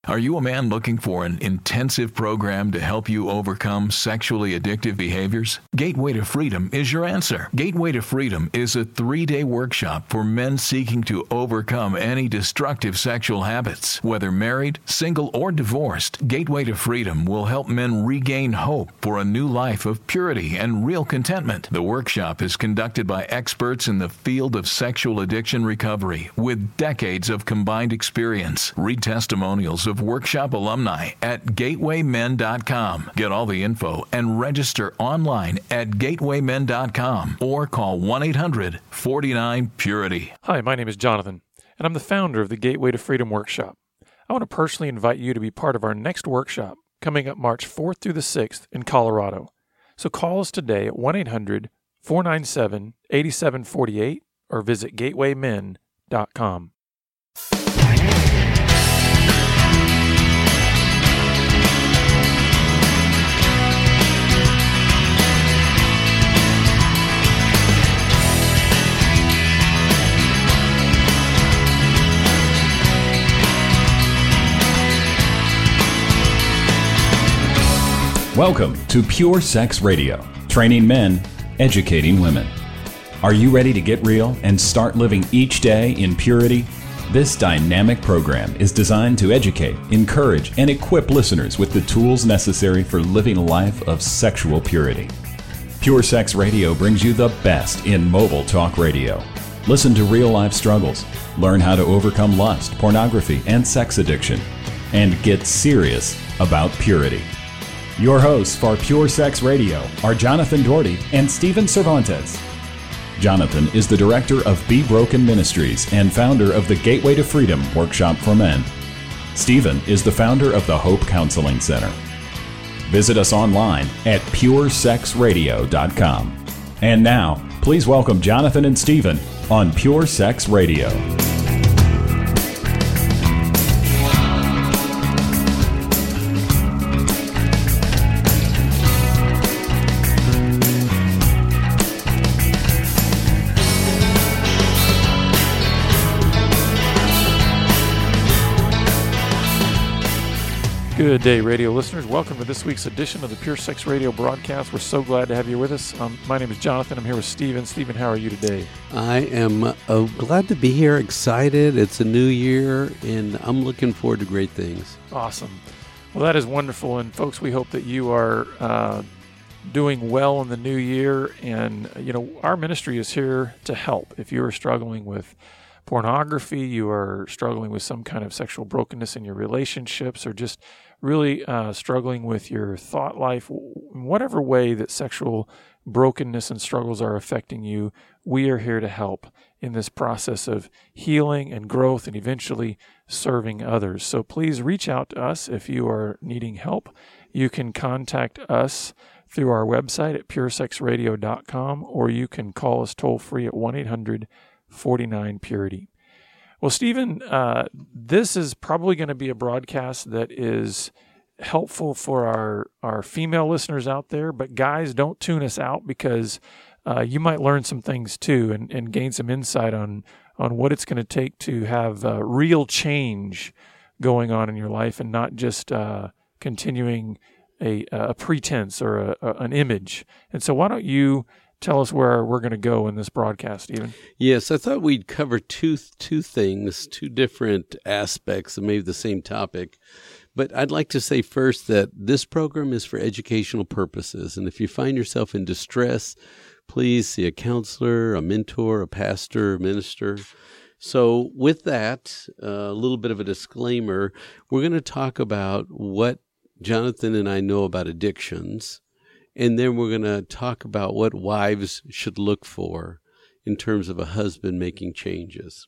Are you a man looking for an intensive program to help you overcome sexually addictive behaviors? Gateway to Freedom is your answer. Gateway to Freedom is a 3-day workshop for men seeking to overcome any destructive sexual habits. Whether married, single, or divorced, Gateway to Freedom will help men regain hope for a new life of purity and real contentment. The workshop is conducted by experts in the field of sexual addiction recovery with decades of combined experience. Read testimonials of workshop alumni at gatewaymen.com. Get all the info and register online at gatewaymen.com or call 1-800-49-PURITY. Hi, my name is Jonathan, and I'm the founder of the Gateway to Freedom Workshop. I want to personally invite you to be part of our next workshop coming up March 4th through the 6th in Colorado. So call us today at 1-800-497-8748 or visit gatewaymen.com. Welcome to Pure Sex Radio, training men, educating women. Are you ready to get real and start living each day in purity? This dynamic program is designed to educate, encourage, and equip listeners with the tools necessary for living a life of sexual purity. Pure Sex Radio brings you the best in mobile talk radio. Listen to real-life struggles, learn how to overcome lust, pornography, and sex addiction, and get serious about purity. Your hosts for Pure Sex Radio are Jonathan Doherty and Stephen Cervantes. Jonathan is the director of Be Broken Ministries and founder of the Gateway to Freedom Workshop for Men. Stephen is the founder of the Hope Counseling Center. Visit us online at puresexradio.com. And now, please welcome Jonathan and Stephen on Pure Sex Radio. Good day, radio listeners. Welcome to this week's edition of the Pure Sex Radio broadcast. We're so glad to have you with us. My name is Jonathan. I'm here with Stephen. Stephen, how are you today? I am glad to be here, excited. It's a new year, and I'm looking forward to great things. Awesome. Well, that is wonderful. And folks, we hope that you are doing well in the new year. And, our ministry is here to help. If you are struggling with pornography, you are struggling with some kind of sexual brokenness in your relationships, or just really struggling with your thought life, in whatever way that sexual brokenness and struggles are affecting you, we are here to help in this process of healing and growth and eventually serving others. So please reach out to us if you are needing help. You can contact us through our website at puresexradio.com, or you can call us toll-free at 1-800-49-PURITY. Well, Stephen, this is probably going to be a broadcast that is helpful for our female listeners out there, but guys, don't tune us out, because you might learn some things too and gain some insight on what it's going to take to have real change going on in your life, and not just continuing a pretense or an image. And so why don't you tell us where we're going to go in this broadcast, Stephen? Yes, I thought we'd cover two things, two different aspects of maybe the same topic. But I'd like to say first that this program is for educational purposes. And if you find yourself in distress, please see a counselor, a mentor, a pastor, a minister. So with that, a little bit of a disclaimer, we're going to talk about what Jonathan and I know about addictions. And then we're going to talk about what wives should look for in terms of a husband making changes.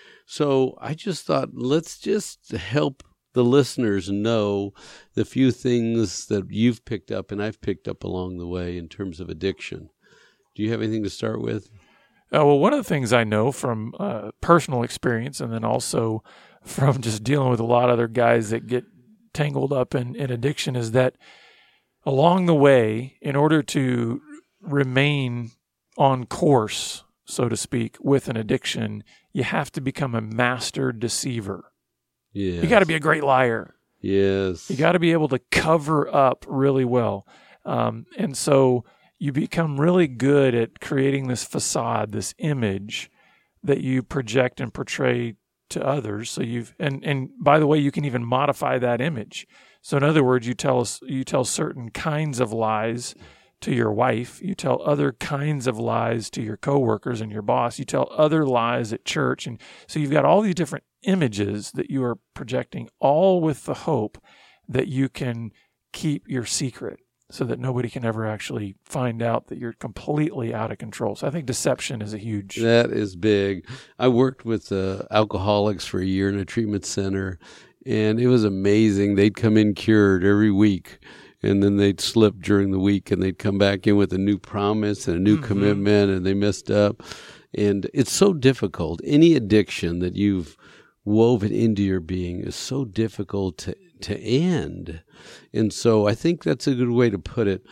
So I just thought, let's just help the listeners know the few things that you've picked up and I've picked up along the way in terms of addiction. Do you have anything to start with? Well, one of the things I know from personal experience, and then also from just dealing with a lot of other guys that get tangled up in addiction, is that along the way, in order to remain on course, so to speak, with an addiction, you have to become a master deceiver. Yes. You got to be a great liar. Yes. You got to be able to cover up really well. And so you become really good at creating this facade, this image that you project and portray to others. So and by the way, you can even modify that image. So in other words, you tell certain kinds of lies to your wife. You tell other kinds of lies to your coworkers and your boss. You tell other lies at church. And so you've got all these different images that you are projecting, all with the hope that you can keep your secret so that nobody can ever actually find out that you're completely out of control. So I think deception is a huge... That is big. I worked with alcoholics for a year in a treatment center, and it was amazing. They'd come in cured every week, and then they'd slip during the week, and they'd come back in with a new promise and a new commitment, and they messed up. And it's so difficult. Any addiction that you've woven into your being is so difficult to end. And so I think that's a good way to put it.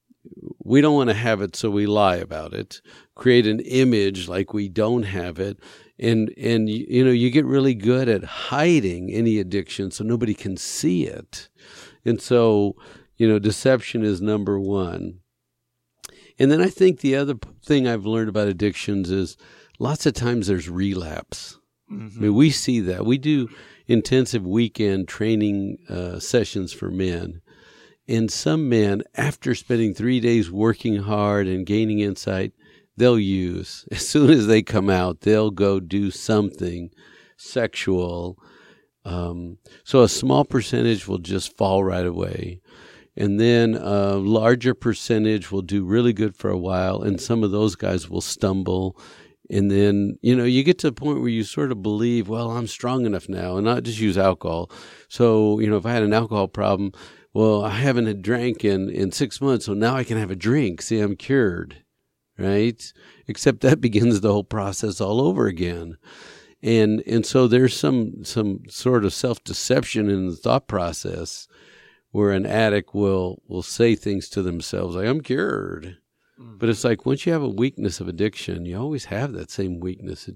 We don't want to have it, so we lie about it, create an image like we don't have it. And you get really good at hiding any addiction so nobody can see it. And so, deception is number one. And then I think the other thing I've learned about addictions is lots of times there's relapse. I mean, we see that. We do intensive weekend training sessions for men. And some men, after spending 3 days working hard and gaining insight, they'll use. As soon as they come out, they'll go do something sexual. So a small percentage will just fall right away. And then a larger percentage will do really good for a while, and some of those guys will stumble. And then, you get to the point where you sort of believe, well, I'm strong enough now, and not just use alcohol. So, if I had an alcohol problem, well, I haven't drank in 6 months, so now I can have a drink. See, I'm cured, right? Except that begins the whole process all over again. And so there's some sort of self-deception in the thought process where an addict will say things to themselves like, I'm cured. But it's like once you have a weakness of addiction, you always have that same weakness.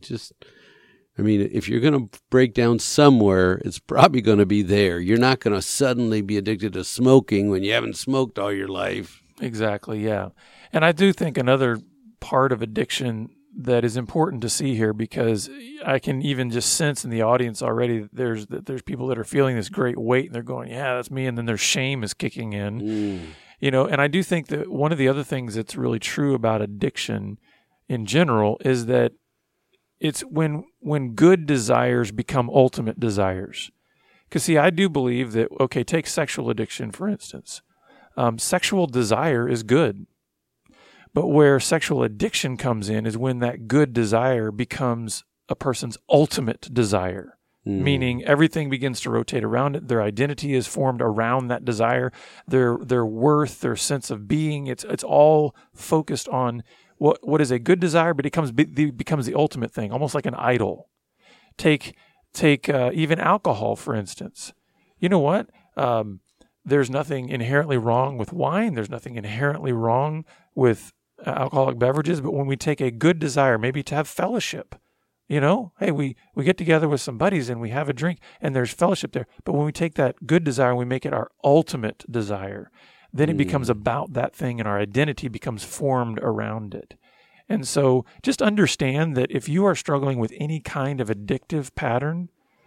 If you're going to break down somewhere, it's probably going to be there. You're not going to suddenly be addicted to smoking when you haven't smoked all your life. Exactly, yeah. And I do think another part of addiction that is important to see here, because I can even just sense in the audience already there's people that are feeling this great weight and they're going, yeah, that's me. And then their shame is kicking in. And I do think that one of the other things that's really true about addiction in general is that it's when good desires become ultimate desires. Because, see, I do believe that, take sexual addiction, for instance. Sexual desire is good. But where sexual addiction comes in is when that good desire becomes a person's ultimate desire. Meaning everything begins to rotate around it. Their identity is formed around that desire. Their worth, their sense of being, it's all focused on what is a good desire, but it becomes the ultimate thing, almost like an idol. Take even alcohol, for instance. You know what? There's nothing inherently wrong with wine. There's nothing inherently wrong with alcoholic beverages. But when we take a good desire, maybe to have fellowship, hey, we get together with some buddies and we have a drink and there's fellowship there. But when we take that good desire and we make it our ultimate desire, then it becomes about that thing and our identity becomes formed around it. And so just understand that if you are struggling with any kind of addictive pattern,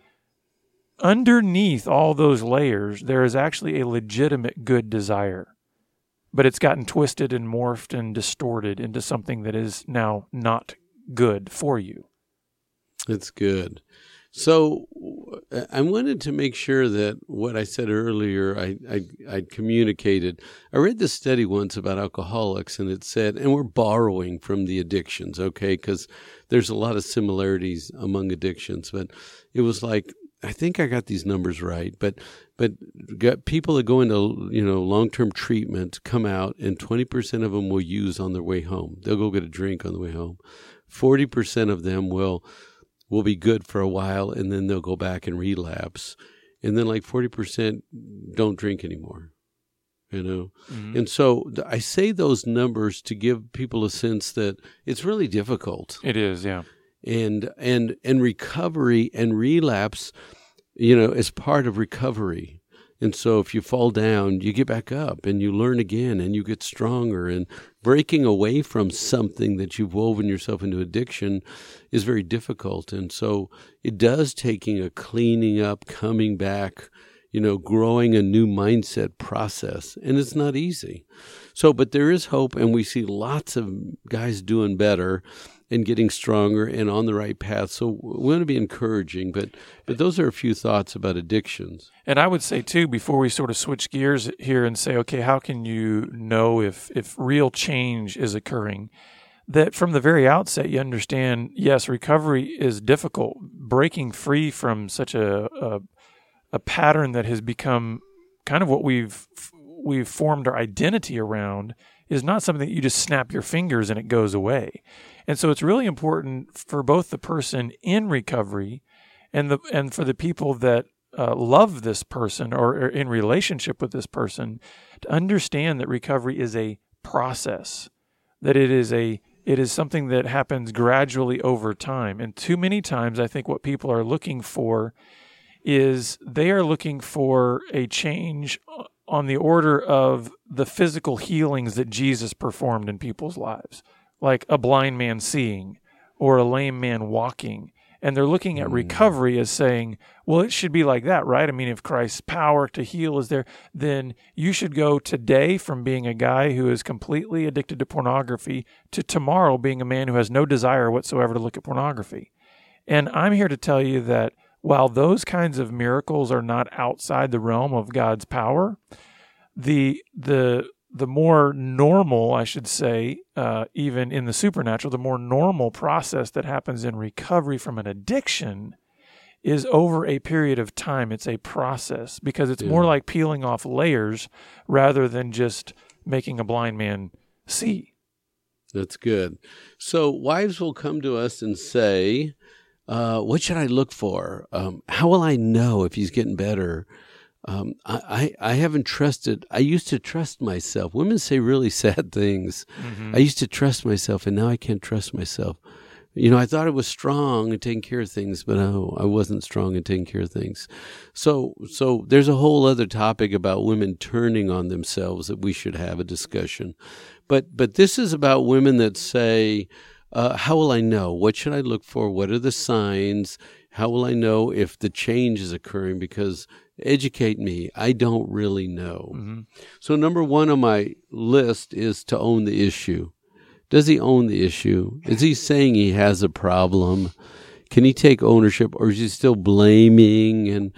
underneath all those layers, there is actually a legitimate good desire. But it's gotten twisted and morphed and distorted into something that is now not good for you. That's good. So I wanted to make sure that what I said earlier, I communicated. I read this study once about alcoholics, and it said, and we're borrowing from the addictions, because there's a lot of similarities among addictions, but it was like, I think I got these numbers right, but got people that go into long-term treatment come out, and 20% of them will use on their way home. They'll go get a drink on the way home. 40% of them will be good for a while, and then they'll go back and relapse. And then like 40% don't drink anymore, And so I say those numbers to give people a sense that it's really difficult. It is, yeah. And recovery and relapse, is part of recovery. And so if you fall down, you get back up and you learn again and you get stronger. And breaking away from something that you've woven yourself into addiction is very difficult. And so it does taking a cleaning up, coming back, growing a new mindset process. And it's not easy. So, but there is hope, and we see lots of guys doing better and getting stronger and on the right path. So we want to be encouraging, but those are a few thoughts about addictions. And I would say, too, before we sort of switch gears here and say, okay, how can you know if real change is occurring? That from the very outset, you understand, yes, recovery is difficult. Breaking free from such a pattern that has become kind of what we've formed our identity around is not something that you just snap your fingers and it goes away. And so it's really important for both the person in recovery and for the people that love this person or are in relationship with this person to understand that recovery is a process, that it is something that happens gradually over time. And too many times, I think what people are looking for is they are looking for a change on the order of the physical healings that Jesus performed in people's lives, like a blind man seeing or a lame man walking. And they're looking at recovery as saying, well, it should be like that, right? I mean, if Christ's power to heal is there, then you should go today from being a guy who is completely addicted to pornography to tomorrow being a man who has no desire whatsoever to look at pornography. And I'm here to tell you that while those kinds of miracles are not outside the realm of God's power, the more normal, I should say, even in the supernatural, the more normal process that happens in recovery from an addiction is over a period of time. It's a process because it's more like peeling off layers rather than just making a blind man see. That's good. So wives will come to us and say, what should I look for? How will I know if he's getting better? I haven't trusted. I used to trust myself. Women say really sad things. Mm-hmm. I used to trust myself, and now I can't trust myself. I thought I was strong and taking care of things, but no, I wasn't strong and taking care of things. So there's a whole other topic about women turning on themselves that we should have a discussion. But this is about women that say, how will I know? What should I look for? What are the signs? How will I know if the change is occurring? Because educate me. I don't really know. Mm-hmm. So number one on my list is to own the issue. Does he own the issue? Is he saying he has a problem? Can he take ownership, or is he still blaming and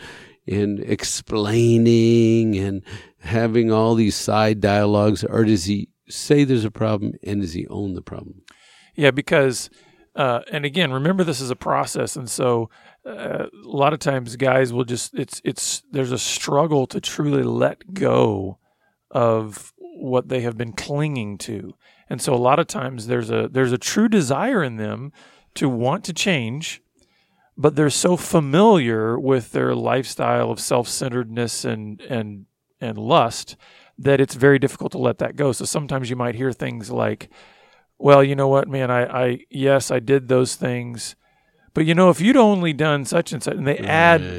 explaining and having all these side dialogues? Or does he say there's a problem, and does he own the problem? Yeah, because, and again, remember this is a process, and so a lot of times guys will just, there's a struggle to truly let go of what they have been clinging to. And so a lot of times there's a true desire in them to want to change, but they're so familiar with their lifestyle of self-centeredness and lust that it's very difficult to let that go. So sometimes you might hear things like, well, you know what, man, yes, I did those things, but if you'd only done such and such, and they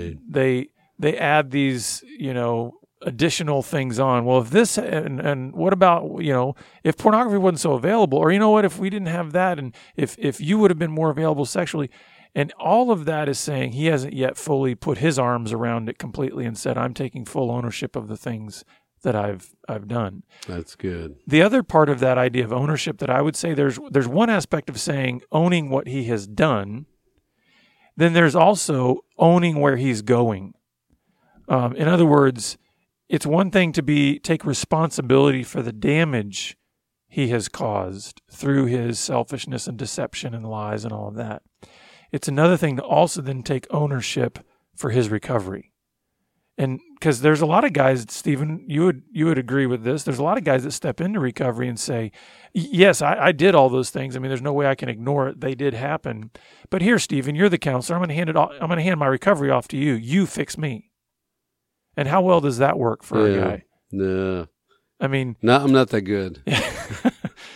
add these, additional things on. Well, if this, and what about, if pornography wasn't so available, or if we didn't have that, and if you would have been more available sexually, and all of that is saying he hasn't yet fully put his arms around it completely and said, I'm taking full ownership of the things that I've done. That's good. The other part of that idea of ownership that I would say there's one aspect of saying owning what he has done. Then there's also owning where he's going. In other words, it's one thing to take responsibility for the damage he has caused through his selfishness and deception and lies and all of that. It's another thing to also then take ownership for his recovery. And because there's a lot of guys, Stephen, you would agree with this. There's a lot of guys that step into recovery and say, yes, I did all those things. I mean, there's no way I can ignore it. They did happen. But here, Stephen, you're the counselor. I'm going to hand my recovery off to you. You fix me. And how well does that work for a guy? No. I mean, no, I'm not that good.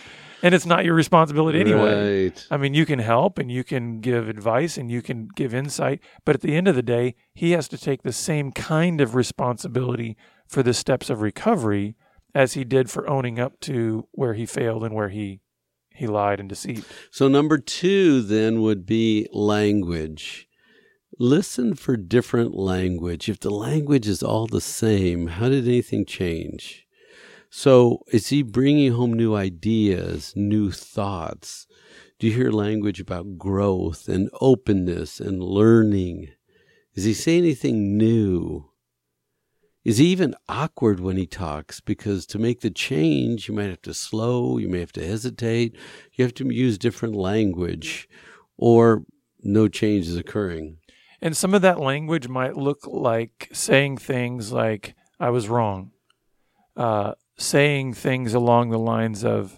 And it's not your responsibility anyway. Right. I mean, you can help and you can give advice and you can give insight, but at the end of the day, he has to take the same kind of responsibility for the steps of recovery as he did for owning up to where he failed and where he lied and deceived. So number 2 then would be language. Listen for different language. If the language is all the same, how did anything change? So is he bringing home new ideas, new thoughts? Do you hear language about growth and openness and learning? Is he saying anything new? Is he even awkward when he talks? Because to make the change, you might have to slow, you may have to hesitate, you have to use different language, or no change is occurring. And some of that language might look like saying things like, I was wrong. Saying things along the lines of,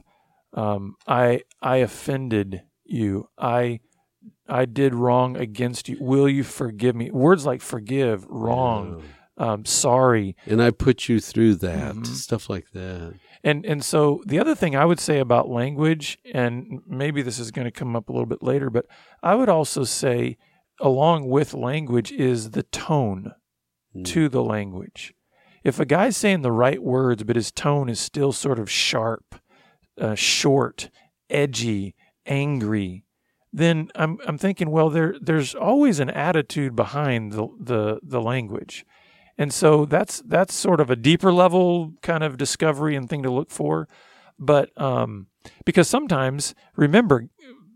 I offended you. I did wrong against you. Will you forgive me? Words like forgive, wrong, sorry. And I put you through that, stuff like that. And so the other thing I would say about language, and maybe this is going to come up a little bit later, but I would also say along with language is the tone to the language. If a guy's saying the right words, but his tone is still sort of sharp, short, edgy, angry, then I'm thinking, well, there's always an attitude behind the language. And so that's sort of a deeper level kind of discovery and thing to look for. But because sometimes, remember,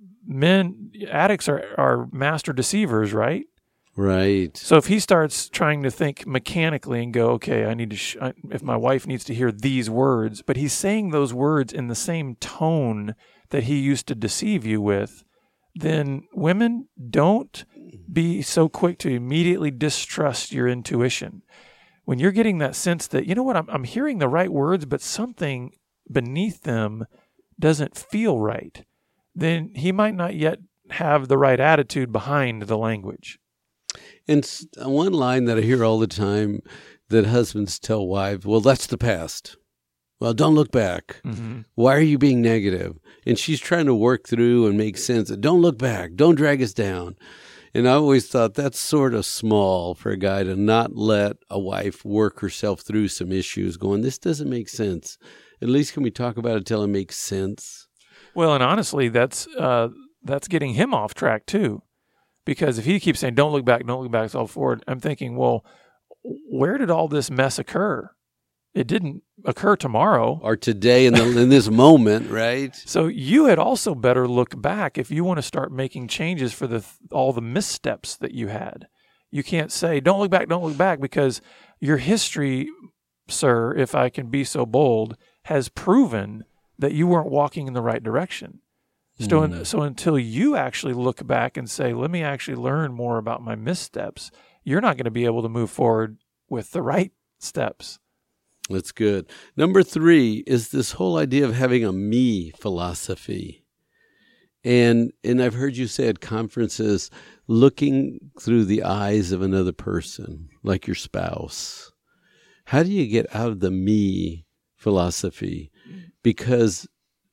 addicts are master deceivers, right? Right. So if he starts trying to think mechanically and go, okay, I need to, if my wife needs to hear these words, but he's saying those words in the same tone that he used to deceive you with, then women, don't be so quick to immediately distrust your intuition. When you're getting that sense that, you know what, I'm hearing the right words, but something beneath them doesn't feel right, then he might not yet have the right attitude behind the language. And one line that I hear all the time that husbands tell wives, well, that's the past. Well, don't look back. Mm-hmm. Why are you being negative? And she's trying to work through and make sense. Don't look back. Don't drag us down. And I always thought that's sort of small for a guy to not let a wife work herself through some issues going, this doesn't make sense. At least can we talk about it till it makes sense? Well, and honestly, that's getting him off track too. Because if he keeps saying, don't look back, it's all forward, I'm thinking, well, where did all this mess occur? It didn't occur tomorrow. Or today in this moment, right? So you had also better look back if you want to start making changes for all the missteps that you had. You can't say, don't look back, because your history, sir, if I can be so bold, has proven that you weren't walking in the right direction. So until you actually look back and say, let me actually learn more about my missteps, you're not going to be able to move forward with the right steps. That's good. Number 3 is this whole idea of having a me philosophy. And I've heard you say at conferences, looking through the eyes of another person, like your spouse. How do you get out of the me philosophy? Because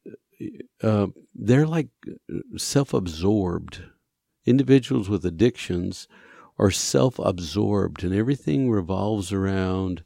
they're like self-absorbed. Individuals with addictions are self-absorbed, and everything revolves around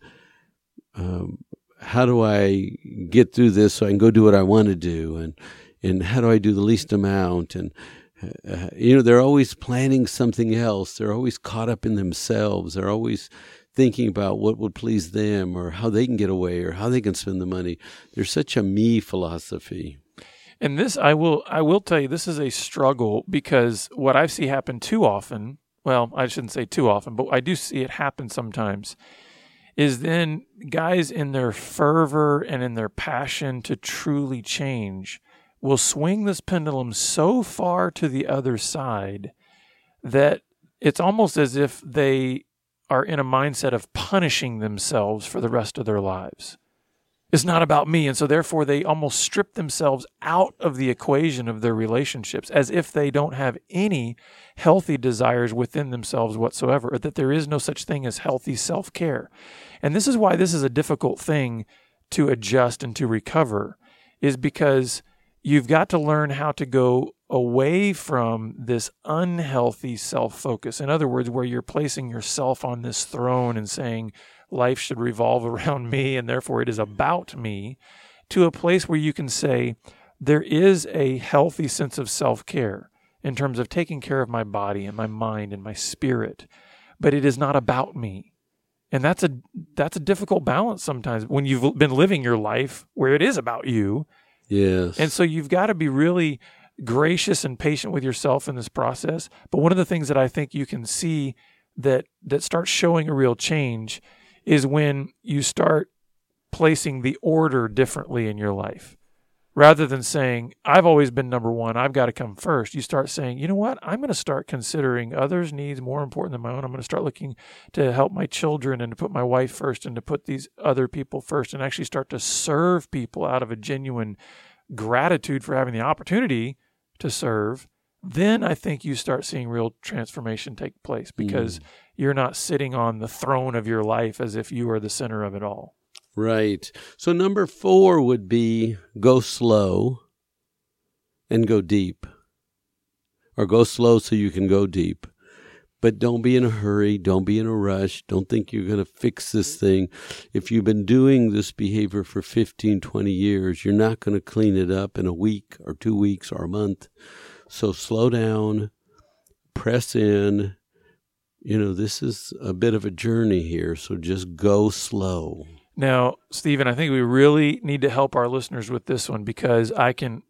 how do I get through this so I can go do what I want to do, and how do I do the least amount, and they're always planning something else. They're always caught up in themselves. They're always thinking about what would please them, or how they can get away, or how they can spend the money. There's such a me philosophy. And this, I will tell you, this is a struggle, because what I see happen too often, well, I shouldn't say too often, but I do see it happen sometimes, is then guys in their fervor and in their passion to truly change will swing this pendulum so far to the other side that it's almost as if they are in a mindset of punishing themselves for the rest of their lives. It's not about me, and so therefore they almost strip themselves out of the equation of their relationships, as if they don't have any healthy desires within themselves whatsoever, or that there is no such thing as healthy self-care. And this is why this is a difficult thing to adjust and to recover, is because you've got to learn how to go away from this unhealthy self-focus. In other words, where you're placing yourself on this throne and saying life should revolve around me and therefore it is about me, to a place where you can say there is a healthy sense of self-care in terms of taking care of my body and my mind and my spirit, but it is not about me. And that's a difficult balance sometimes when you've been living your life where it is about you. Yes. And so you've got to be really gracious and patient with yourself in this process. But one of the things that I think you can see that starts showing a real change is when you start placing the order differently in your life. Rather than saying, I've always been number one, I've got to come first, you start saying, you know what, I'm going to start considering others' needs more important than my own. I'm going to start looking to help my children and to put my wife first and to put these other people first and actually start to serve people out of a genuine gratitude for having the opportunity to serve. Then I think you start seeing real transformation take place because you're not sitting on the throne of your life as if you are the center of it all. Right. So number 4 would be go slow and go deep. Or go slow so you can go deep. But don't be in a hurry. Don't be in a rush. Don't think you're going to fix this thing. If you've been doing this behavior for 15, 20 years, you're not going to clean it up in a week or 2 weeks or a month. So slow down, press in. You know, this is a bit of a journey here, so just go slow. Now, Stephen, I think we really need to help our listeners with this one because I can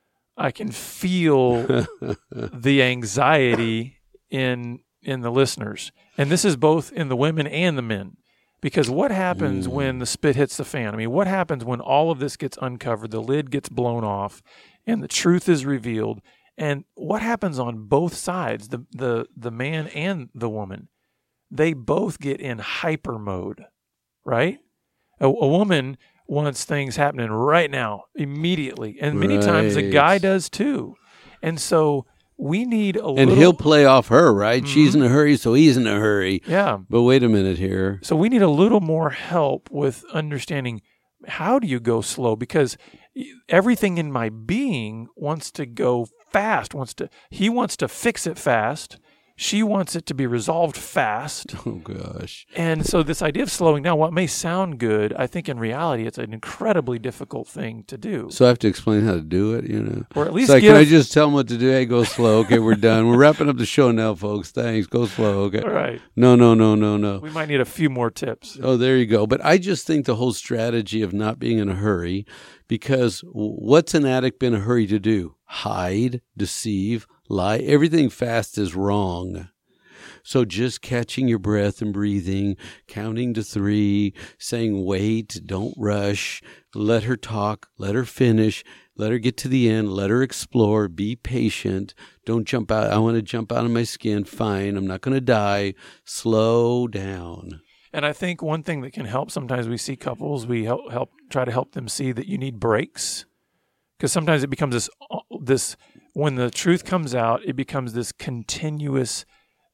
feel the anxiety in the listeners. And this is both in the women and the men. Because what happens when the spit hits the fan? I mean, what happens when all of this gets uncovered, the lid gets blown off, and the truth is revealed? And what happens on both sides, the man and the woman? They both get in hyper mode, right? A woman wants things happening right now, immediately. And many times a guy does too. And so we need a little... And he'll play off her, right? Mm-hmm. She's in a hurry, so he's in a hurry. Yeah. But wait a minute here. So we need a little more help with understanding how do you go slow? Because everything in my being wants to go fast. He wants to fix it fast. She wants it to be resolved fast. Oh, gosh. And so this idea of slowing down, what may sound good, I think in reality it's an incredibly difficult thing to do. So I have to explain how to do it, you know? Or at least can I just tell them what to do? Hey, go slow. Okay, we're done. We're wrapping up the show now, folks. Thanks. Go slow. Okay. All right. No. We might need a few more tips. Oh, there you go. But I just think the whole strategy of not being in a hurry, because what's an addict been in a hurry to do? Hide, deceive, lie. Everything fast is wrong. So just catching your breath and breathing, counting to 3, saying wait, don't rush, let her talk, let her finish, let her get to the end, let her explore, be patient, don't jump out. I want to jump out of my skin. Fine, I'm not going to die. Slow down. And I think one thing that can help, sometimes we see couples, we try to help them see that you need breaks. Because sometimes it becomes this when the truth comes out, it becomes this continuous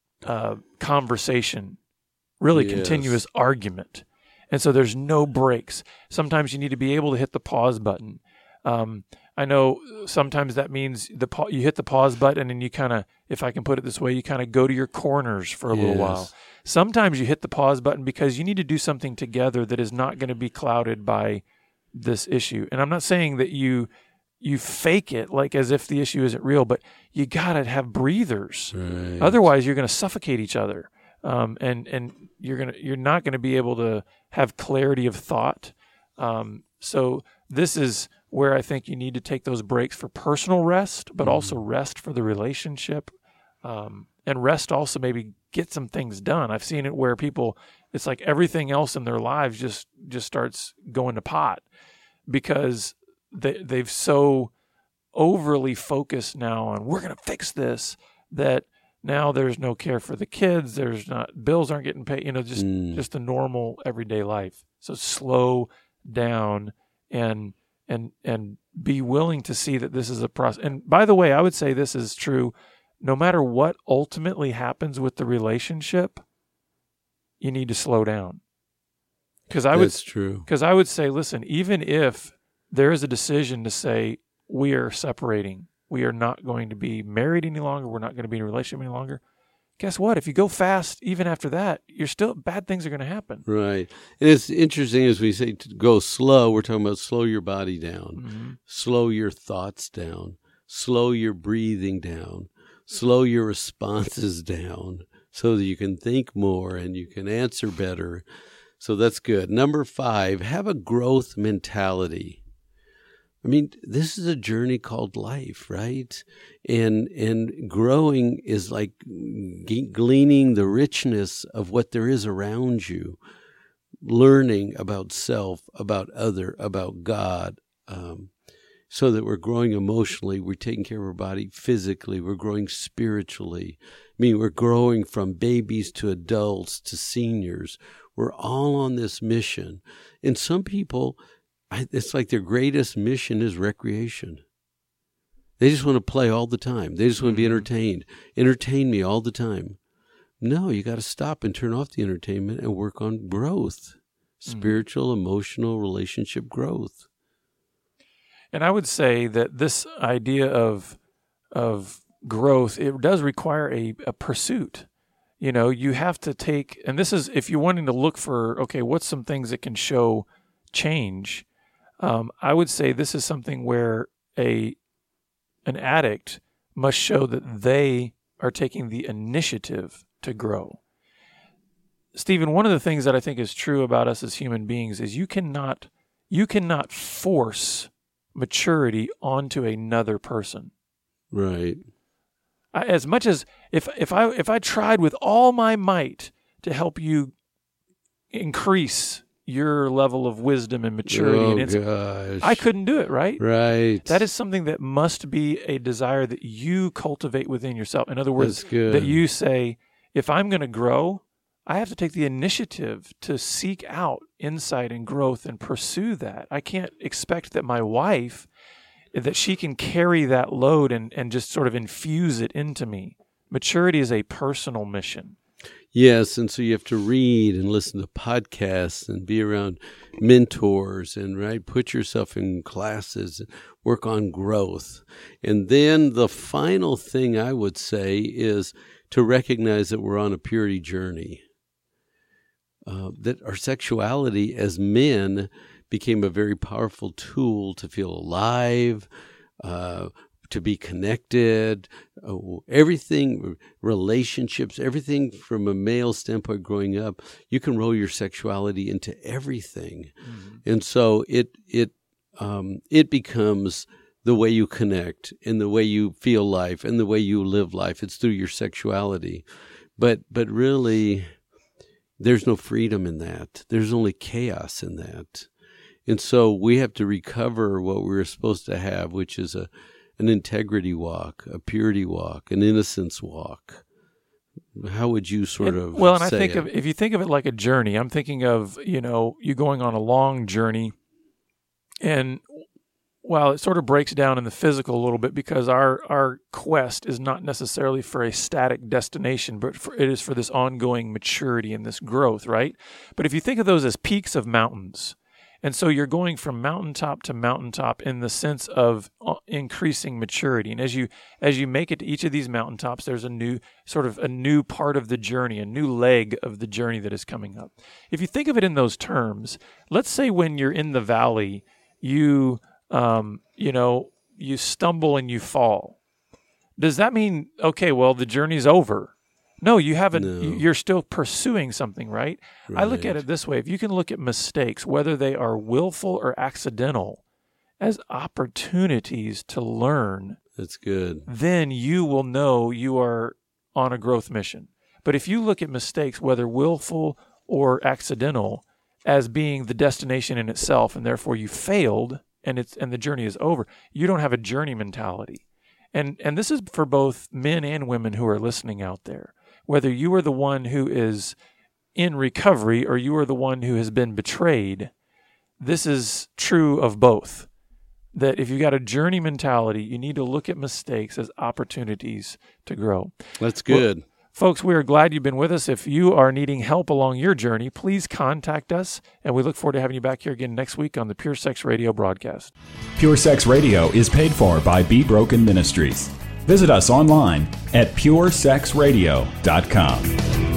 conversation, really continuous argument. And so there's no breaks. Sometimes you need to be able to hit the pause button. I know sometimes that means you hit the pause button and you kind of, if I can put it this way, you kind of go to your corners for a little while. Sometimes you hit the pause button because you need to do something together that is not going to be clouded by this issue. And I'm not saying that you fake it like as if the issue isn't real, but you got to have breathers. Right. Otherwise, you're going to suffocate each other. And you're not going to be able to have clarity of thought. So this is where I think you need to take those breaks for personal rest, but also rest for the relationship. And rest also maybe get some things done. I've seen it where people, it's like everything else in their lives just starts going to pot because they've so overly focused now on we're going to fix this that now there's no care for the kids. There's not, bills aren't getting paid, just a normal everyday life. So slow down and be willing to see that this is a process. And by the way, I would say this is true. No matter what ultimately happens with the relationship, you need to slow down. That's true. Because I would say, listen, even if there is a decision to say, we are separating. We are not going to be married any longer. We're not going to be in a relationship any longer. Guess what? If you go fast, even after that, bad things are going to happen. Right. And it's interesting as we say to go slow, we're talking about slow your body down, slow your thoughts down, slow your breathing down, slow your responses down so that you can think more and you can answer better. So that's good. Number 5, have a growth mentality. I mean, this is a journey called life, right? And growing is like gleaning the richness of what there is around you, learning about self, about other, about God, so that we're growing emotionally, we're taking care of our body physically, we're growing spiritually. I mean, we're growing from babies to adults to seniors. We're all on this mission. And some people, it's like their greatest mission is recreation. They just want to play all the time. They just want to be entertained. Entertain me all the time. No, you got to stop and turn off the entertainment and work on growth, spiritual, emotional, relationship growth. And I would say that this idea of growth, it does require a pursuit. You know, you have to take, and this is if you're wanting to look for, okay, what's some things that can show change. I would say this is something where an addict must show that they are taking the initiative to grow. Stephen, one of the things that I think is true about us as human beings is you cannot force maturity onto another person. Right. As much as if I tried with all my might to help you increase your level of wisdom and maturity, I couldn't do it, right? Right. That is something that must be a desire that you cultivate within yourself. In other words, that you say, if I'm going to grow, I have to take the initiative to seek out insight and growth and pursue that. I can't expect that my wife, that she can carry that load and just sort of infuse it into me. Maturity is a personal mission. Yes, and so you have to read and listen to podcasts and be around mentors and put yourself in classes and work on growth. And then the final thing I would say is to recognize that we're on a purity journey. That our sexuality as men became a very powerful tool to feel alive, to be connected, everything, relationships, everything from a male standpoint growing up, you can roll your sexuality into everything. And so it becomes the way you connect and the way you feel life and the way you live life. It's through your sexuality. But really, there's no freedom in that. There's only chaos in that. And so we have to recover what we're supposed to have, which is an integrity walk, a purity walk, an innocence walk. How would you sort of Well, and I say think it? of, if you think of it like a journey, I'm thinking of, you going on a long journey, and while it sort of breaks down in the physical a little bit because our quest is not necessarily for a static destination, but it is for this ongoing maturity and this growth, right? But if you think of those as peaks of mountains, and so you're going from mountaintop to mountaintop in the sense of increasing maturity. And as you make it to each of these mountaintops, there's a new part of the journey, a new leg of the journey that is coming up. If you think of it in those terms, let's say when you're in the valley, you stumble and you fall. Does that mean, okay, well, the journey's over? No, you haven't. No. You're still pursuing something, right? I look at it this way. If you can look at mistakes, whether they are willful or accidental, as opportunities to learn, That's good. then you will know you are on a growth mission. But if you look at mistakes, whether willful or accidental, as being the destination in itself, and therefore you failed and the journey is over, you don't have a journey mentality. And this is for both men and women who are listening out there. Whether you are the one who is in recovery or you are the one who has been betrayed, this is true of both. That if you got a journey mentality, you need to look at mistakes as opportunities to grow. That's good. Well, Folks, we are glad you've been with us. If you are needing help along your journey, please contact us, and we look forward to having you back here again next week on the Pure Sex Radio broadcast. Pure Sex Radio is paid for by Be Broken Ministries. Visit us online at puresexradio.com.